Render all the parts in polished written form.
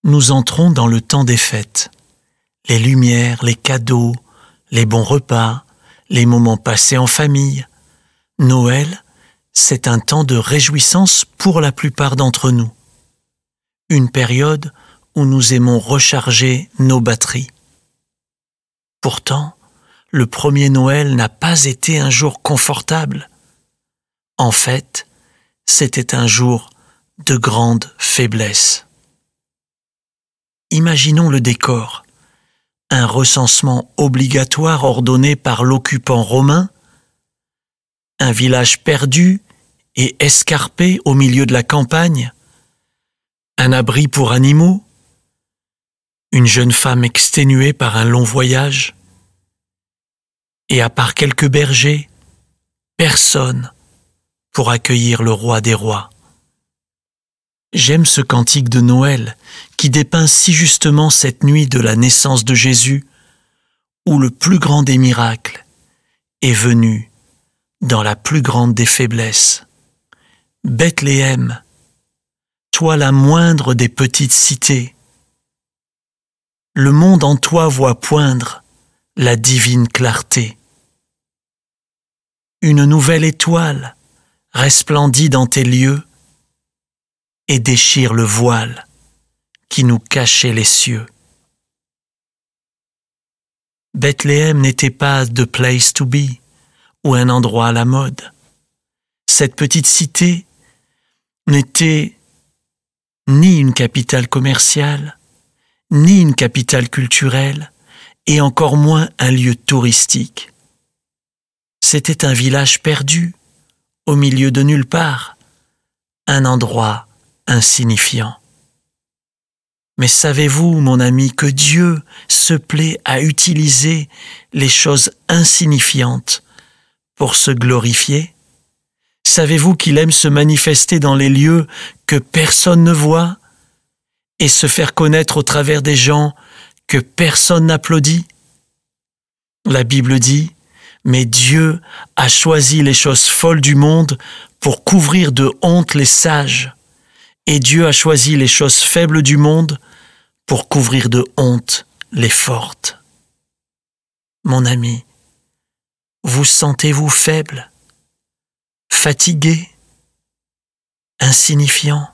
Nous entrons dans le temps des fêtes. Les lumières, les cadeaux, les bons repas, les moments passés en famille. Noël, c'est un temps de réjouissance pour la plupart d'entre nous. Une période où nous aimons recharger nos batteries. Pourtant, le premier Noël n'a pas été un jour confortable. En fait, c'était un jour de grande faiblesse. Imaginons le décor. Un recensement obligatoire ordonné par l'occupant romain, un village perdu et escarpé au milieu de la campagne, un abri pour animaux, une jeune femme exténuée par un long voyage, et à part quelques bergers, personne pour accueillir le roi des rois. J'aime ce cantique de Noël qui dépeint si justement cette nuit de la naissance de Jésus où le plus grand des miracles est venu dans la plus grande des faiblesses. Bethléem, toi la moindre des petites cités, le monde en toi voit poindre la divine clarté. Une nouvelle étoile resplendit dans tes lieux et déchire le voile qui nous cachait les cieux. Bethléem n'était pas the place to be ou un endroit à la mode. Cette petite cité n'était ni une capitale commerciale, ni une capitale culturelle, et encore moins un lieu touristique. C'était un village perdu, au milieu de nulle part, un endroit insignifiant. Mais savez-vous, mon ami, que Dieu se plaît à utiliser les choses insignifiantes pour se glorifier? Savez-vous qu'il aime se manifester dans les lieux que personne ne voit et se faire connaître au travers des gens que personne n'applaudit? La Bible dit « Mais Dieu a choisi les choses folles du monde pour couvrir de honte les sages. Et Dieu a choisi les choses faibles du monde pour couvrir de honte les fortes. » Mon ami, vous sentez-vous faible, fatigué, insignifiant?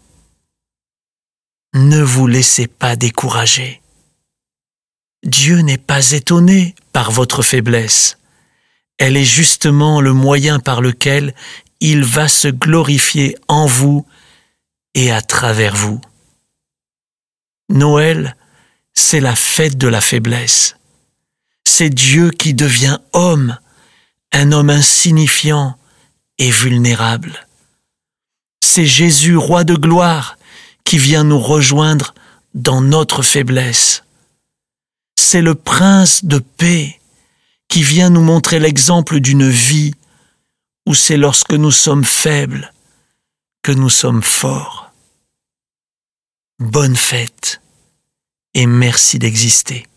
Ne vous laissez pas décourager. Dieu n'est pas étonné par votre faiblesse. Elle est justement le moyen par lequel il va se glorifier en vous et à travers vous. Noël, c'est la fête de la faiblesse. C'est Dieu qui devient homme, un homme insignifiant et vulnérable. C'est Jésus, roi de gloire, qui vient nous rejoindre dans notre faiblesse. C'est le prince de paix qui vient nous montrer l'exemple d'une vie où c'est lorsque nous sommes faibles que nous sommes forts. Bonne fête et merci d'exister.